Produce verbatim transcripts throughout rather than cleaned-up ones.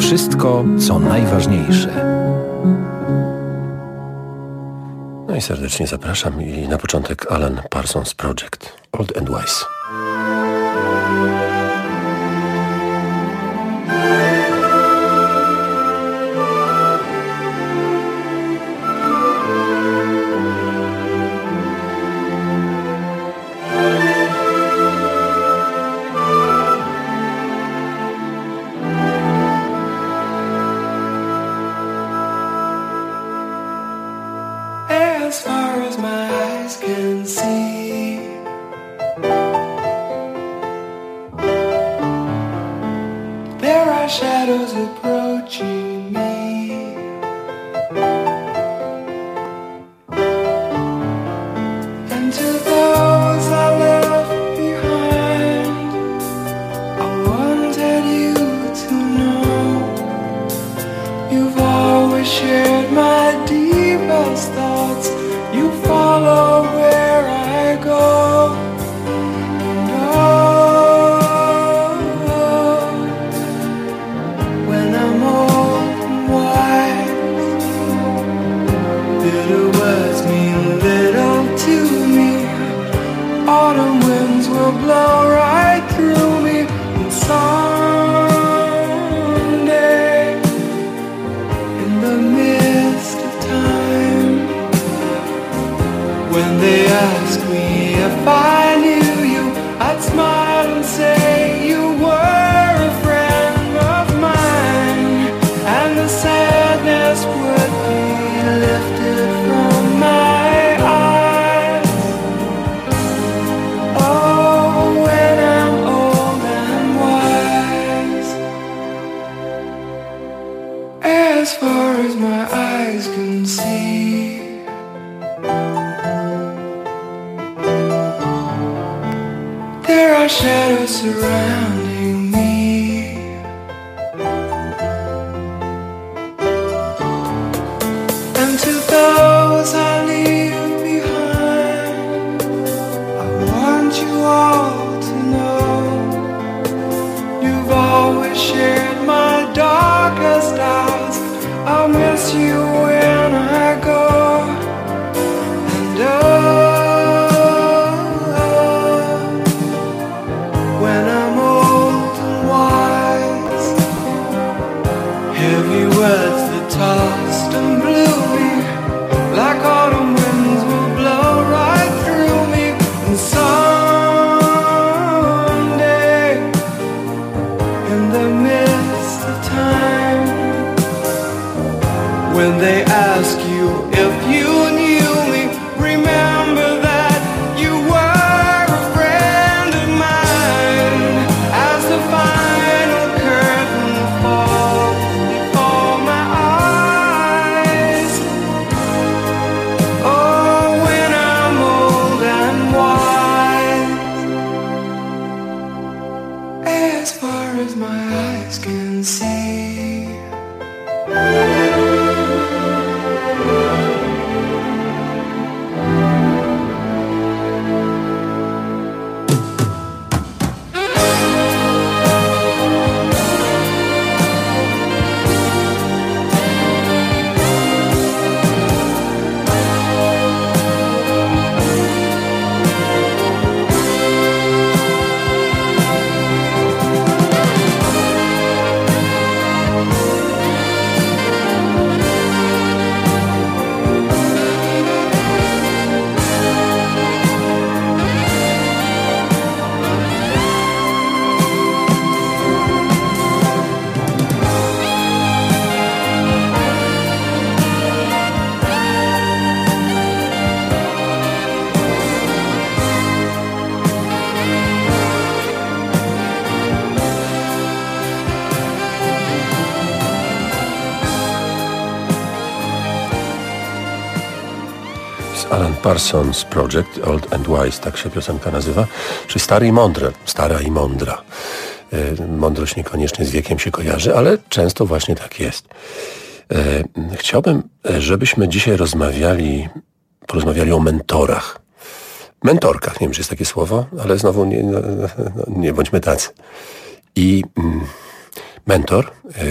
wszystko, co najważniejsze. No i serdecznie zapraszam i na początek Alan Parsons Project, Old and Wise. As far as my eyes can see, there are shadows approaching me, and to those I left behind, I wanted you to know you've always shared my deepest thoughts. You follow where I go, and oh, when I'm old and wise, bitter words mean little to me. Autumn winds will blow right through me, and someday, in the midst of time, when they ask me if I knew you, I'd smile and say you were a friend of mine, and the sadness would be lifted from my eyes. Oh, when I'm old and wise, as far as my eyes can see, there are shadows surrounding me, and to those I leave behind, I want you all to know you've always shared my darkest hours. I'll miss you when I go, and oh, words that tossed and blew me, like autumn winds will blow right through me, and someday, in the midst of time, when they ask you if you knew me, remember that you were a friend of mine. As the final curtain falls before my eyes, oh, when I'm old and wise, as far as my eyes can see. Alan Parsons Project, Old and Wise, tak się piosenka nazywa, czyli stary i mądre, stara i mądra. Mądrość niekoniecznie z wiekiem się kojarzy, ale często właśnie tak jest. Chciałbym, żebyśmy dzisiaj rozmawiali, porozmawiali o mentorach. Mentorkach, nie wiem, czy jest takie słowo, ale znowu nie, no, nie bądźmy tacy. I mentor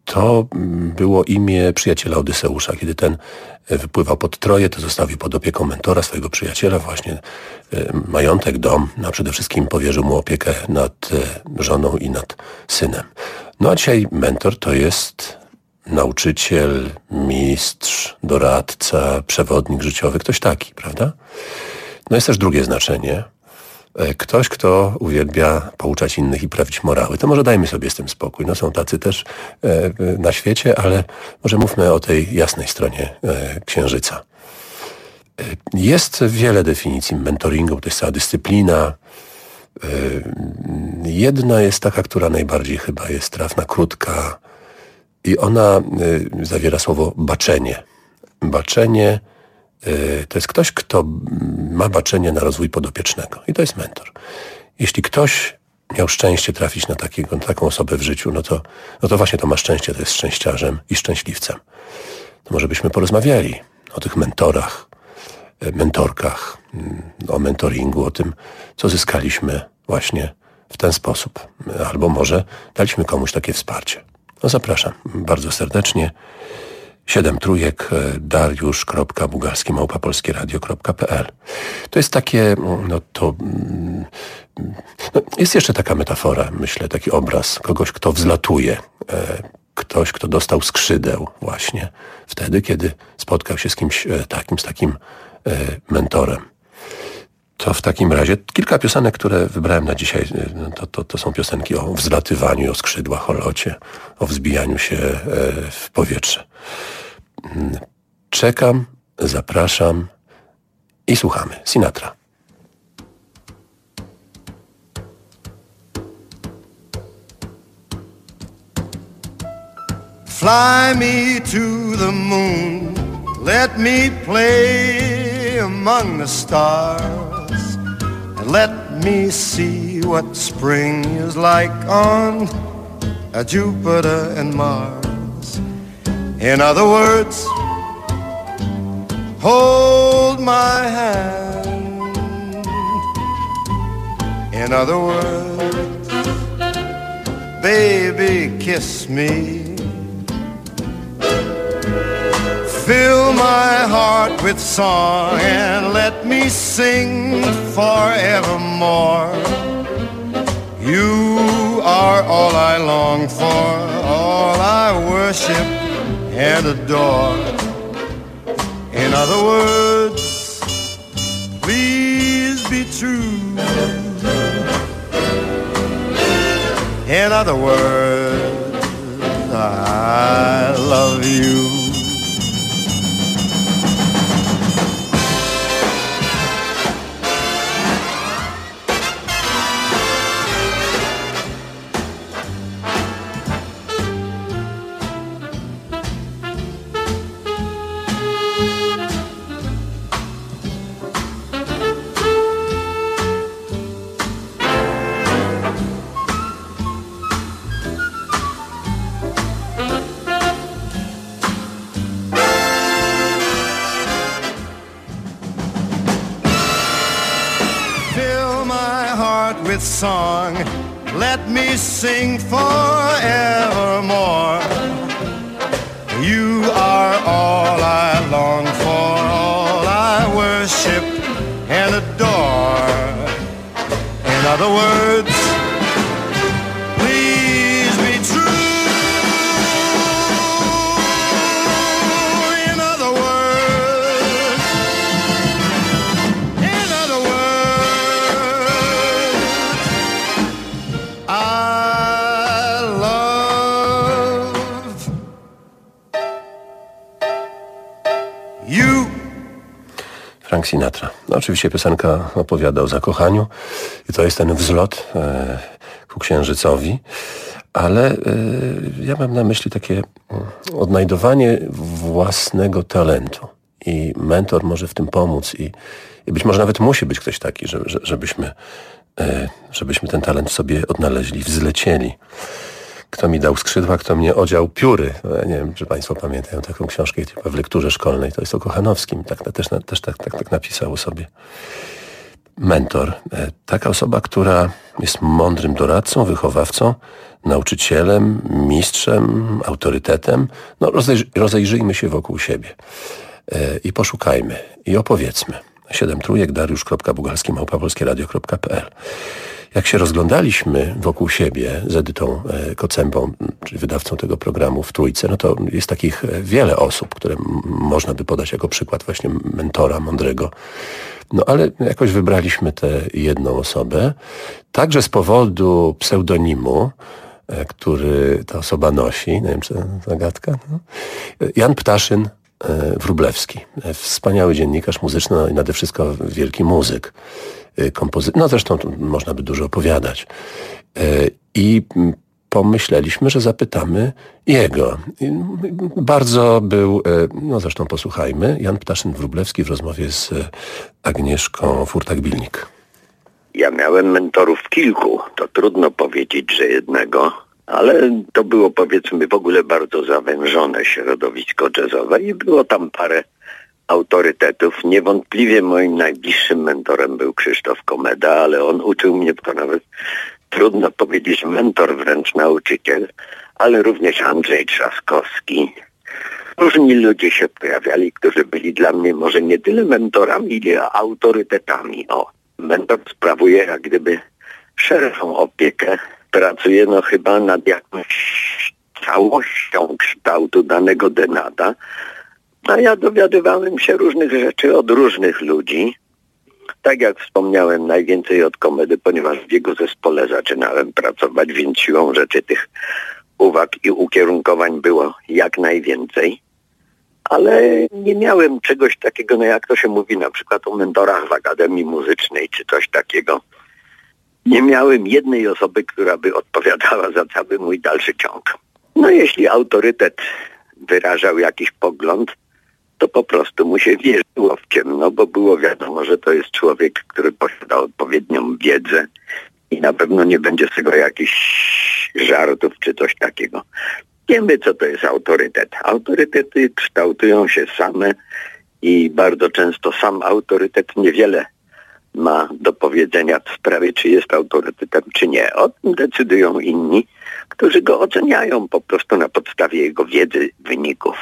to było imię przyjaciela Odyseusza. Kiedy ten wypływał pod Troję, to zostawił pod opieką mentora, swojego przyjaciela, właśnie majątek, dom, a przede wszystkim powierzył mu opiekę nad żoną i nad synem. No a dzisiaj mentor to jest nauczyciel, mistrz, doradca, przewodnik życiowy, ktoś taki, prawda? No jest też drugie znaczenie. Ktoś, kto uwielbia pouczać innych i prawić morały. To może dajmy sobie z tym spokój. No są tacy też e, na świecie, ale może mówmy o tej jasnej stronie e, księżyca. E, jest wiele definicji mentoringu, to jest cała dyscyplina. E, jedna jest taka, która najbardziej chyba jest trafna, krótka i ona e, zawiera słowo baczenie. Baczenie to jest ktoś, kto ma baczenie na rozwój podopiecznego. I to jest mentor. Jeśli ktoś miał szczęście trafić na takiego, na taką osobę w życiu, no to, no to właśnie to ma szczęście, to jest szczęściarzem i szczęśliwcem. To może byśmy porozmawiali o tych mentorach, mentorkach, o mentoringu, o tym, co zyskaliśmy właśnie w ten sposób. Albo może daliśmy komuś takie wsparcie. No zapraszam bardzo serdecznie. Siedem trójek, dariusz kropka bugalski małpa polskie radio kropka p l. To jest takie, no to... No jest jeszcze taka metafora, myślę, taki obraz kogoś, kto wzlatuje. Ktoś, kto dostał skrzydeł właśnie wtedy, kiedy spotkał się z kimś takim, z takim mentorem. To w takim razie kilka piosenek, które wybrałem na dzisiaj, to, to, to są piosenki o wzlatywaniu, o skrzydłach, o locie, o wzbijaniu się w powietrze. Czekam, zapraszam i słuchamy. Sinatra. Fly me to the moon, let me play among the stars, and let me see what spring is like on uh, Jupiter and Mars. In other words, hold my hand. In other words, baby, kiss me. Fill my heart with song and let me sing forevermore. You are all I long for, all I worship and adore. In other words, please be true. In other words, I love you. With song, let me sing forevermore. You are all I long for, all I worship and adore. In other words, please be true. In other words, in other words, I love you. Frank Sinatra. No, oczywiście piosenka opowiada o zakochaniu i to jest ten wzlot e, ku księżycowi, ale e, ja mam na myśli takie odnajdowanie własnego talentu i mentor może w tym pomóc i, i być może nawet musi być ktoś taki, że, że, żebyśmy żebyśmy ten talent sobie odnaleźli, wzlecieli. Kto mi dał skrzydła, kto mnie odział pióry. No, ja nie wiem, czy Państwo pamiętają taką książkę w lekturze szkolnej. To jest o Kochanowskim. Tak, też też tak, tak, tak napisał sobie. Mentor. Taka osoba, która jest mądrym doradcą, wychowawcą, nauczycielem, mistrzem, autorytetem. No rozejrz- rozejrzyjmy się wokół siebie i poszukajmy i opowiedzmy. Siedem trójek, Dariusz kropka Bugalski, małpa polskie radio kropka p l. Jak się rozglądaliśmy wokół siebie z Edytą Kocębą, czyli wydawcą tego programu w Trójce, no to jest takich wiele osób, które m- można by podać jako przykład właśnie mentora mądrego. No ale jakoś wybraliśmy tę jedną osobę, także z powodu pseudonimu, który ta osoba nosi, nie wiem, czy zagadka, no. Jan Ptaszyn Wróblewski. Wspaniały dziennikarz muzyczny, no i nade wszystko wielki muzyk, kompozytor. No zresztą tu można by dużo opowiadać. I pomyśleliśmy, że zapytamy jego. I bardzo był, no zresztą posłuchajmy, Jan Ptaszyn Wróblewski w rozmowie z Agnieszką Furtak-Bilnik. Ja miałem mentorów kilku, to trudno powiedzieć, że jednego, ale to było powiedzmy w ogóle bardzo zawężone środowisko jazzowe i było tam parę autorytetów. Niewątpliwie moim najbliższym mentorem był Krzysztof Komeda, ale on uczył mnie, to nawet trudno powiedzieć mentor, wręcz nauczyciel, ale również Andrzej Trzaskowski. Różni ludzie się pojawiali, którzy byli dla mnie może nie tyle mentorami, ile autorytetami. O, mentor sprawuje jak gdyby szerszą opiekę. Pracuje no chyba nad jakąś całością kształtu danego denata. A ja dowiadywałem się różnych rzeczy od różnych ludzi. Tak jak wspomniałem, najwięcej od Komedy, ponieważ w jego zespole zaczynałem pracować, więc siłą rzeczy tych uwag i ukierunkowań było jak najwięcej. Ale nie miałem czegoś takiego, no jak to się mówi na przykład o mentorach w Akademii Muzycznej, czy coś takiego. Nie miałem jednej osoby, która by odpowiadała za cały mój dalszy ciąg. No jeśli autorytet wyrażał jakiś pogląd, to po prostu mu się wierzyło w ciemno, bo było wiadomo, że to jest człowiek, który posiada odpowiednią wiedzę i na pewno nie będzie z tego jakichś żartów czy coś takiego. Wiemy, co to jest autorytet. Autorytety kształtują się same i bardzo często sam autorytet niewiele ma do powiedzenia w sprawie, czy jest autorytetem, czy nie. O tym decydują inni, którzy go oceniają po prostu na podstawie jego wiedzy, wyników.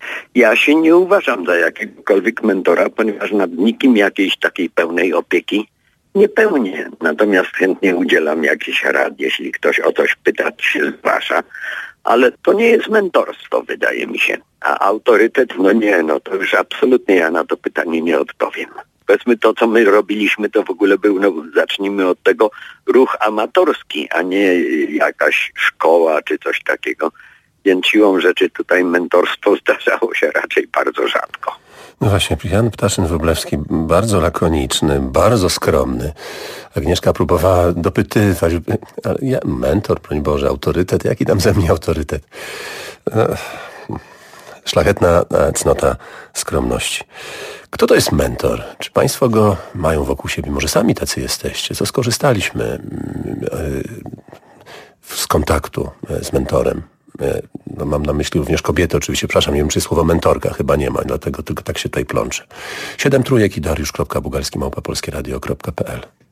Ja się nie uważam za jakiegokolwiek mentora, ponieważ nad nikim jakiejś takiej pełnej opieki nie pełnię. Natomiast chętnie udzielam jakichś rad, jeśli ktoś o coś pyta, to się zgłasza. Ale to nie jest mentorstwo, wydaje mi się. A autorytet, no nie, no to już absolutnie ja na to pytanie nie odpowiem. Powiedzmy, to co my robiliśmy, to w ogóle był, no zacznijmy od tego, ruch amatorski, a nie jakaś szkoła czy coś takiego. Więc siłą rzeczy tutaj mentorstwo zdarzało się raczej bardzo rzadko. No właśnie, Jan Ptaszyn Wróblewski, bardzo lakoniczny, bardzo skromny. Agnieszka próbowała dopytywać, ale ja, mentor, broń Boże, autorytet, jaki tam ze mnie autorytet? Szlachetna cnota skromności. Kto to jest mentor? Czy państwo go mają wokół siebie? Może sami tacy jesteście? Co skorzystaliśmy z kontaktu z mentorem? No, mam na myśli również kobiety, oczywiście, przepraszam, nie wiem, czy słowo mentorka chyba nie ma, dlatego tylko tak się tutaj plączę. Siedem trójek i Dariusz kropka Bugalski, małpa polskie radio kropka p l.